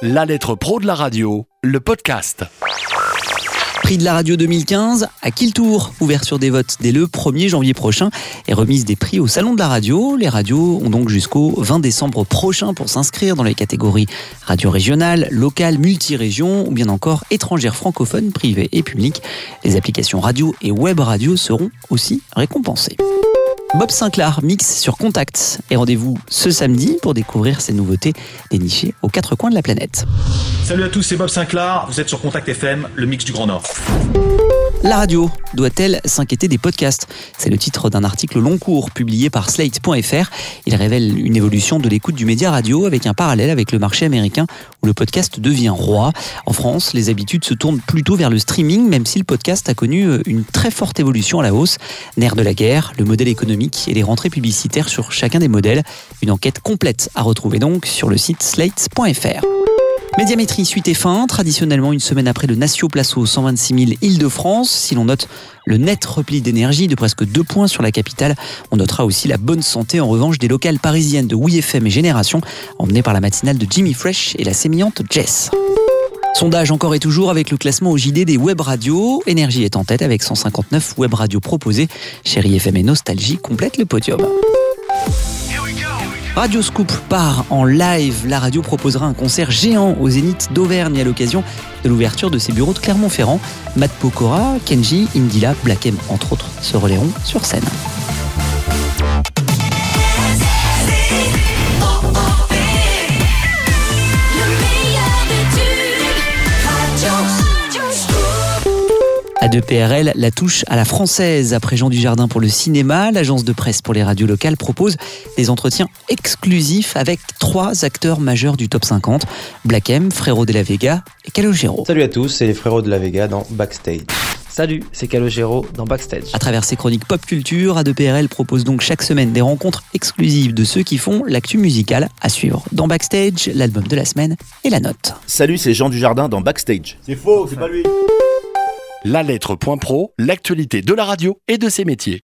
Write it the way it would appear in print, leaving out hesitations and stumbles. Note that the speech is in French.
La lettre pro de la radio, le podcast. Prix de la radio 2015, à qui le tour ? Ouverture des votes dès le 1er janvier prochain et remise des prix au Salon de la radio. Les radios ont donc jusqu'au 20 décembre prochain pour s'inscrire dans les catégories radio régionale, locale, multirégion ou bien encore étrangères francophones, privées et publiques. Les applications radio et web radio seront aussi récompensées. Bob Sinclar mixe sur Contact et rendez-vous ce samedi pour découvrir ces nouveautés dénichées aux quatre coins de la planète. Salut à tous, c'est Bob Sinclar, vous êtes sur Contact FM, le mix du Grand Nord. La radio doit-elle s'inquiéter des podcasts ? C'est le titre d'un article long cours publié par Slate.fr. Il révèle une évolution de l'écoute du média radio avec un parallèle avec le marché américain où le podcast devient roi. En France, les habitudes se tournent plutôt vers le streaming, même si le podcast a connu une très forte évolution à la hausse. Nerf de la guerre, le modèle économique et les rentrées publicitaires sur chacun des modèles. Une enquête complète à retrouver donc sur le site Slate.fr. Médiamétrie, suite et fin. Traditionnellement, une semaine après le Natio Placeau 126 000 Île-de-France. Si l'on note le net repli d'énergie de presque 2 points sur la capitale, on notera aussi la bonne santé en revanche des locales parisiennes de Oui FM et Génération, emmenées par la matinale de Jimmy Fresh et la sémillante Jess. Sondage encore et toujours avec le classement au JD des web radios. Énergie est en tête avec 159 web radios proposées. Chérie FM et Nostalgie complètent le podium. Radio Scoop part en live. La radio proposera un concert géant au Zénith d'Auvergne à l'occasion de l'ouverture de ses bureaux de Clermont-Ferrand. Matt Pokora, Kenji, Indila, Black M, entre autres, se relayeront sur scène. A2PRL la touche à la française. Après Jean Dujardin pour le cinéma, l'agence de presse pour les radios locales propose des entretiens exclusifs avec 3 acteurs majeurs du top 50. Black M, Frérot de la Vega et Calogero. Salut à tous, c'est les Frérot de la Vega dans Backstage. Salut, c'est Calogero dans Backstage. À travers ses chroniques pop culture, A2PRL propose donc chaque semaine des rencontres exclusives de ceux qui font l'actu musicale à suivre. Dans Backstage, l'album de la semaine et la note. Salut, c'est Jean Dujardin dans Backstage. C'est faux, c'est pas lui. La lettre.pro, l'actualité de la radio et de ses métiers.